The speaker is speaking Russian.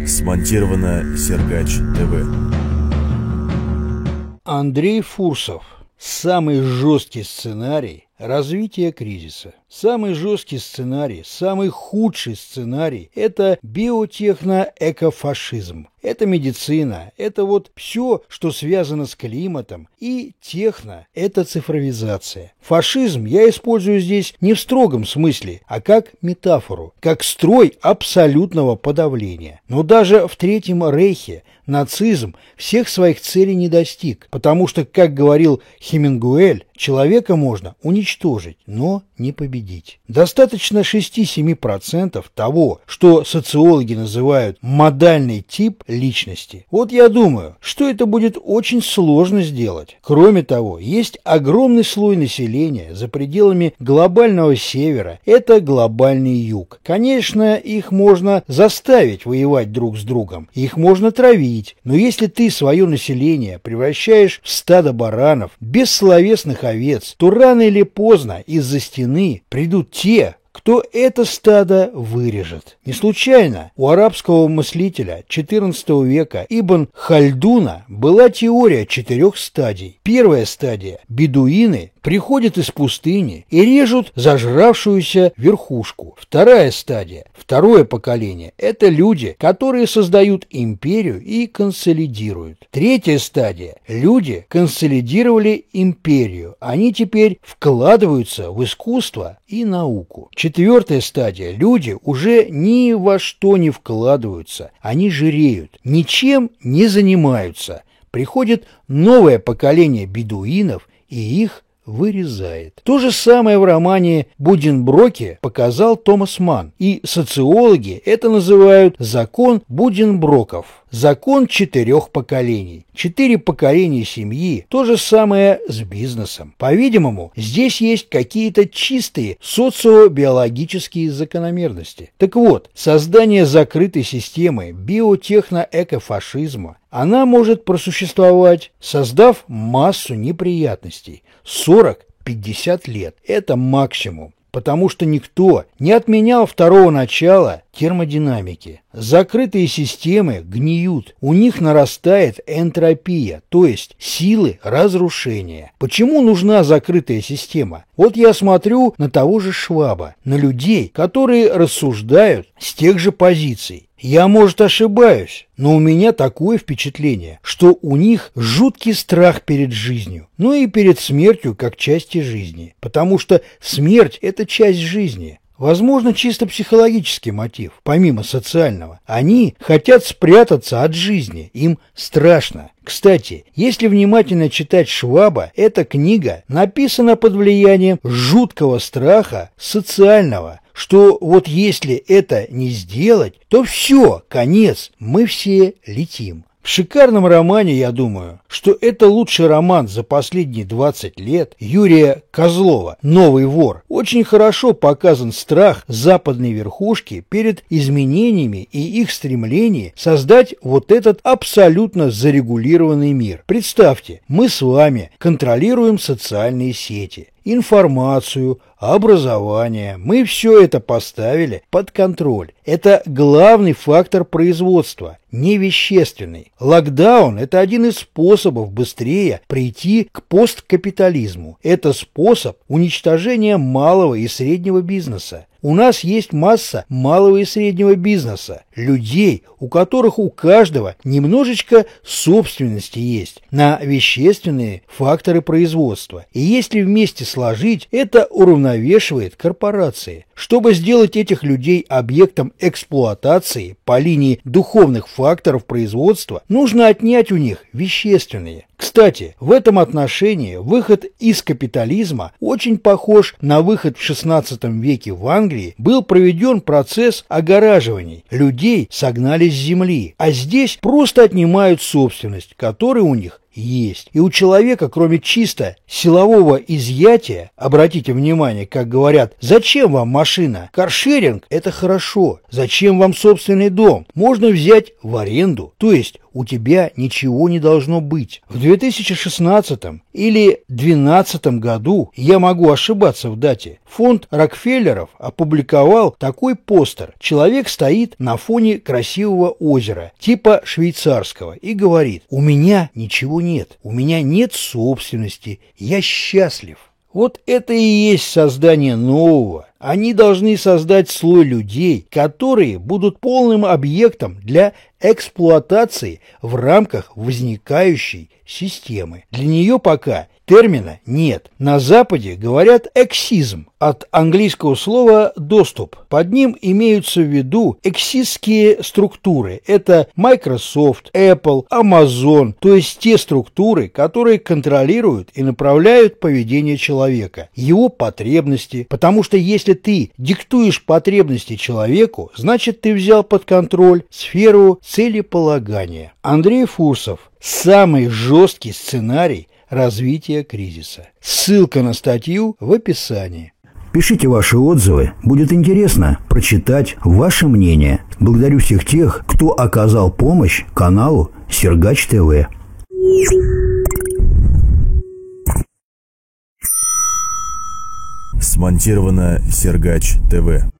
Смонтировано Сергач ТВ. Андрей Фурсов. Самый жесткий сценарий развития кризиса. Самый жесткий сценарий, самый худший сценарий – это биотехно-экофашизм. Это медицина, это вот все, что связано с климатом, и техно – это цифровизация. Фашизм я использую здесь не в строгом смысле, а как метафору, как строй абсолютного подавления. Но даже в Третьем Рейхе нацизм всех своих целей не достиг, потому что, как говорил Хемингуэй, человека можно уничтожить, но не победить. Достаточно 6-7% того, что социологи называют модальный тип личности. Вот я думаю, что это будет очень сложно сделать. Кроме того, есть огромный слой населения за пределами глобального севера, это глобальный юг. Конечно, их можно заставить воевать друг с другом, их можно травить, но если ты свое население превращаешь в стадо баранов, бессловесных овец, то рано или поздно из-за стены придут те, кто это стадо вырежет. Не случайно у арабского мыслителя XIV века Ибн Хальдуна была теория 4 стадий. Первая стадия – бедуины приходят из пустыни и режут зажравшуюся верхушку. Вторая стадия, второе поколение – это люди, которые создают империю и консолидируют. Третья стадия – люди консолидировали империю. Они теперь вкладываются в искусство и науку. Четвертая стадия – люди уже ни во что не вкладываются. Они жиреют, ничем не занимаются. Приходит новое поколение бедуинов и их вырезает. То же самое в романе Буденброке показал Томас Манн, и социологи это называют закон Буденброков. Закон 4 поколений. 4 поколения семьи. То же самое с бизнесом. По-видимому, здесь есть какие-то чистые социобиологические закономерности. Так вот, создание закрытой системы биотехно-экофашизма, она может просуществовать, создав массу неприятностей. 40-50 лет. Это максимум. Потому что никто не отменял второго начала термодинамики. Закрытые системы гниют, у них нарастает энтропия, то есть силы разрушения. Почему нужна закрытая система? Вот я смотрю на того же Шваба, на людей, которые рассуждают с тех же позиций. Я, может, ошибаюсь, но у меня такое впечатление, что у них жуткий страх перед жизнью, ну и перед смертью как части жизни, потому что смерть – это часть жизни. Возможно, чисто психологический мотив, помимо социального. Они хотят спрятаться от жизни, им страшно. Кстати, если внимательно читать Шваба, эта книга написана под влиянием жуткого страха социального, что вот если это не сделать, то все, конец, мы все летим. В шикарном романе, я думаю, что это лучший роман за последние 20 лет Юрия Козлова «Новый вор». Очень хорошо показан страх западной верхушки перед изменениями и их стремление создать вот этот абсолютно зарегулированный мир. Представьте, мы с вами контролируем социальные сети, информацию, образование. Мы все это поставили под контроль. Это главный фактор производства, не вещественный. Локдаун – это один из способов быстрее прийти к посткапитализму. Это способ уничтожения малого и среднего бизнеса. У нас есть масса малого и среднего бизнеса, людей, у которых у каждого немножечко собственности есть на вещественные факторы производства. И если вместе сложить, это уравновешивает корпорации. Чтобы сделать этих людей объектом эксплуатации по линии духовных факторов производства, нужно отнять у них вещественные. Кстати, в этом отношении выход из капитализма очень похож на выход в XVI веке в Англии. Был проведен процесс огораживания. Людей согнали с земли, а здесь просто отнимают собственность, которая у них есть. И у человека, кроме чисто силового изъятия, обратите внимание, как говорят, зачем вам машина? Каршеринг – это хорошо. Зачем вам собственный дом? Можно взять в аренду. То есть у тебя ничего не должно быть. В 2016 или 2012 году, я могу ошибаться в дате, фонд Рокфеллеров опубликовал такой постер. Человек стоит на фоне красивого озера, типа швейцарского, и говорит: «У меня ничего нет, у меня нет собственности, я счастлив». Вот это и есть создание нового. Они должны создать слой людей, которые будут полным объектом для эксплуатации в рамках возникающей системы. Для нее пока термина нет. На Западе говорят «эксизм» от английского слова «доступ». Под ним имеются в виду эксистские структуры. Это Microsoft, Apple, Amazon, то есть те структуры, которые контролируют и направляют поведение человека, его потребности, потому что если ты диктуешь потребности человеку, значит ты взял под контроль сферу целеполагания. Андрей Фурсов. Самый жесткий сценарий развития кризиса. Ссылка на статью в описании. Пишите ваши отзывы, будет интересно прочитать ваше мнение. Благодарю всех тех, кто оказал помощь каналу Сергач ТВ. Смонтировано Сергач ТВ.